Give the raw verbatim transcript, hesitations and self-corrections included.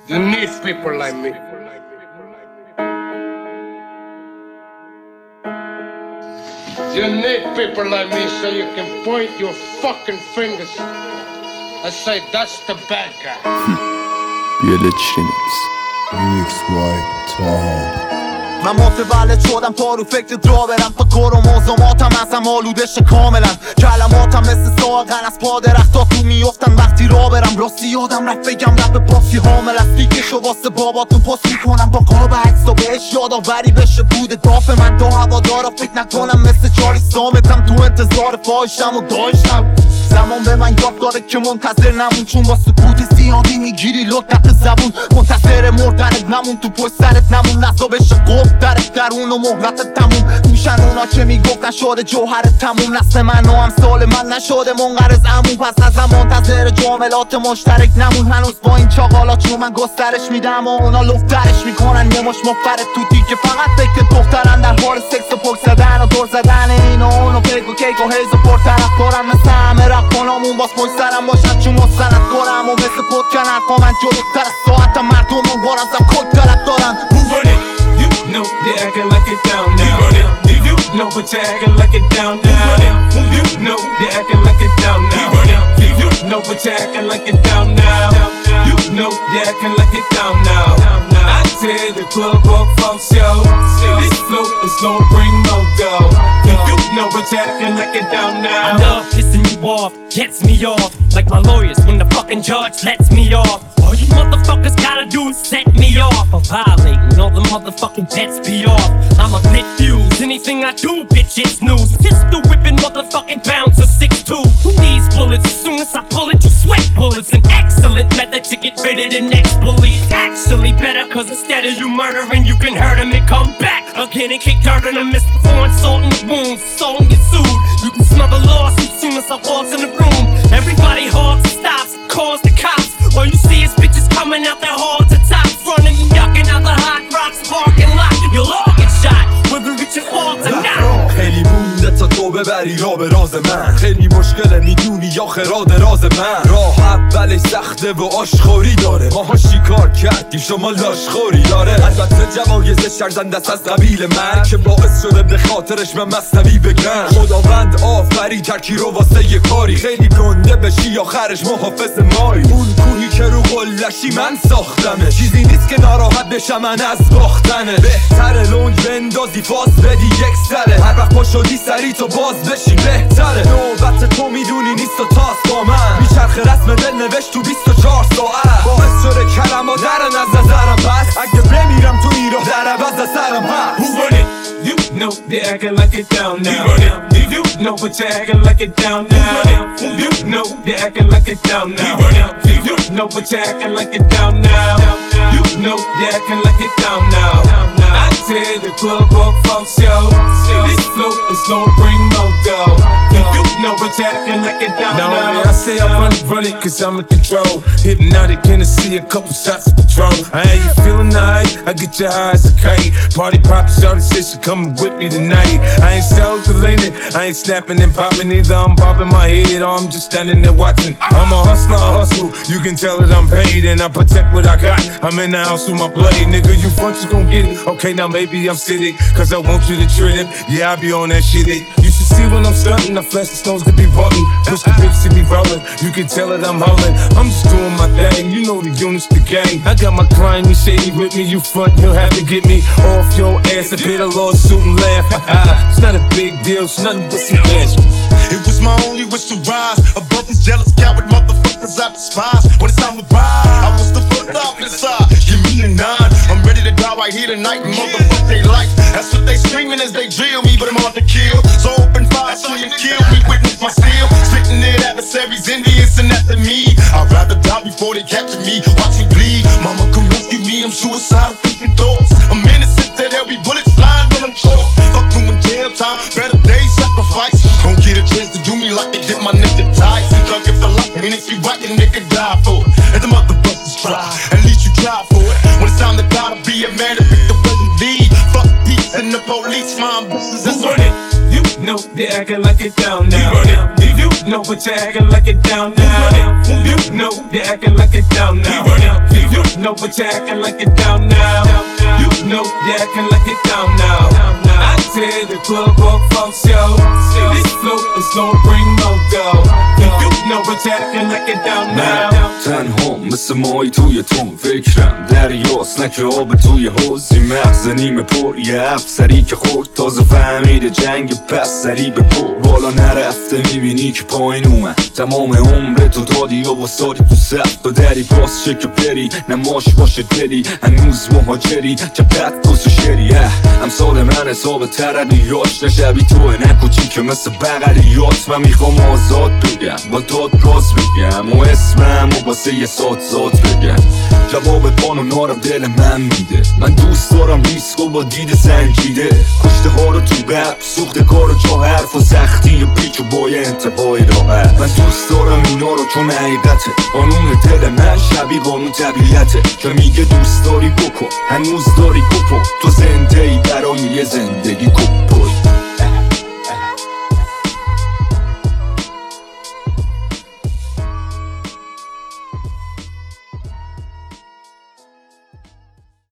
You need people like me. You need people like me so you can point your fucking fingers and say that's the bad guy. Village Remix. Remix by Taha. من متولد شدم تا رو فکر درا برم تا کار و موزوماتم ازم آلودش کاملا کلماتم مثل ساقن از پا درختا تو میفتن وقتی را برم راستی یادم رفت بگم رب باسی حامل از پیکشو واسه باباتون پست میکنم با قاب عکس و بهش یادآوری بشه بود داف من تا هوادارا فکر نکنم مثل چاری سامتم تو انتظار فاحشم و داشتم زمان به من یاد داره که منتظر نمون چون با سکوت زیادی میگیری لطت زبون منتظر مردنت نمون تو پشت سرت نمون نزا بشه قب درت درون و مهلت تموم میشن اونا که میگفتن شده جوهرت تموم نسل من و امثال من نشده منقرض عموم پس ازم منتظر جاملات مشترک نمون هنوز با این چاقالات چون من گسترش میدم و اونا لفترش میکنن یه مش مفرد تو دیگه فقط فکر دخترن در حال سکس و پک زدن و دور زدن این و اون و کیک و کیک و هیز و پرطرف دارن مثل همه رفت کنامون باز پشت سرم باشن چون مستند کنم و مثل پتکن حرفا من جلوتر از ساعتم مردمون بارزم کد طرف دارن No, they acting like it down now. You know, but you acting like it down now. You know, they acting like it down now. You know, but you acting like it down now. You know, they acting like it down now. I tell the club walk funk show. This flow is gonna bring no dough. You know, but you acting like it down now. I love pissing you off, gets me off. Like my lawyers when the fucking judge lets me off. All you motherfuckers gotta do is set me off. I'm violating all the motherfucking bets be off. I'm a bit fused, anything I do, bitch, it's news. Pistol whipping motherfucking bouncer six two. Who needs bullets? As soon as I pull it, you sweat bullets. An excellent method to get rid of the next bully. It's actually better, cause instead of you murdering, you can hurt him and come back again and kick dirt in the midst before insulting the wounds. So get sued. You can smell the loss as soon as I walk in the room. Everybody halts and stops, calls the cops. All you see is bitches coming out their halls to tops, running and yucking out the hot rocks parking lot. You'll all get shot, whether it's your fault or not. خیلی مونده تا تو ببری را به راز من خیلی مشکله میدونی یا خراد راز من راه اولش سخته و آشخوری داره ماها شکار کردیم شما لاشخوری داره البته جوایز شرزن دست از قبیل من که باعث شده به خاطرش من مصنوی بگن خداوند آفری ترکی رو واسه یه کاری خیلی گنده بشی آخرش محافظ مایی اون کوهی که رو قلشی من ساختمه چیزی نیست که ناراحت بشم من از باختنه بهتره لنگ بندازی فاز بدی یک سره هر وقت پا شدی سری تو باز بشی بهتره نوبت تو میدونی نیست و تاس با من میچرخ رسم دل نوشت تو بیست و چهار ساعت باعث شده کلمات درن از نظرم پس اگه بمیرم تو این راه در عوض از سرم هست Who run it? You know they acting like it down now. You know but you acting like it down now. You know they acting like it down now. You know but you acting like it down now. You know they acting like it down now. I tell the club walk funk show. This flow is gonna bring no dough. You know but you acting like it down now. Now I say I run it, run it cause I'm in control. Hypnotic Hennessy, a couple shots of Patron. I ain't you feeling nice, I get your eyes a kite. Party pop, shorty said she coming with me tonight. I ain't self-delated, I ain't snapping and popping either. I'm popping my head or I'm just standing there watching. I'm a hustler, I hustle, you can tell that I'm paid and I protect what I got. I'm in the house with my blade, nigga, you front, you gon' get it. Okay, now maybe I'm sitting, cause I want you to trip. Yeah, I be on that shit, it. You should see when I'm stunting, I flash the stones to be button. Push the bitch to be rolling, you can tell that I'm holding. I'm just doing my thing, you know the units, the gang. I got my client, you shady with me, you front, you'll have to get me off your ass and pay the lawsuit and laugh. It's not a big deal, it's nothing but some cash. It was my only wish to rise above these jealous coward motherfuckers I despise. When it's time to ride, I was the first off inside. Give me a nine, I'm ready to die right here tonight and motherfuck they life. That's what they screaming as they drill me, but I'm hard to kill. So open fire so you kill me, witness my steel. Spitting it adversaries, envious and after me. I'd rather die before they capture me, watch me bleed. Mama come rescue me, I'm suicidal thinking thoughts. I'm innocent that there'll be bullets flying when I'm caught. Fuck doing jail time, better days sacrifice. Don't get a chance to do me like they did my nigga Tice. Cause if the life mean if you right, then they could die for it. And the motherfuckers try, at least you try for it. When it's time to die to be a man to pick the present lead. Fuck peace and the police, my business is on it. You know they acting like it down now. You know but you acting like it down now. You know they acting like it down now. You know, but you're acting like it down now. You know you're acting like it down now. I tear the club up for show. This flow is gonna bring no dough. You know, but you're acting like it down now. تنها مثل مای توی تون فکرم دریاست نه که آب توی حوضی مغز نیمه پر یه افسری که خورد تازه فهمیده جنگ پس سری به پر بالا نرفته میبینی که پایین اومد تمام عمر تو دادی یا واسادی تو صف تو دری باز شه که بری نماش باشه دلی هنوز مهاجری که پت کس و شری امثال من حساب تردیاش نشبی توه نکوچی که مثل بغلیات من میخوام آزاد بگم با داد راز بگم و اسمم و واسه یه سات سات بگم جواب قانونا رو دل من میده من دوست دارم ریسک و با دید سنجیده کشته ها رو تو بب سوخته کار و جا حرف و سختی و پیچ و بای انتباه راحت من دوست دارم اینا رو چون حقیقته قانون دل من شبیه قانون طبیعته که میگه دوست داری بکن هنوز داری کپو تو زنده ای برای یه زندگی کپوی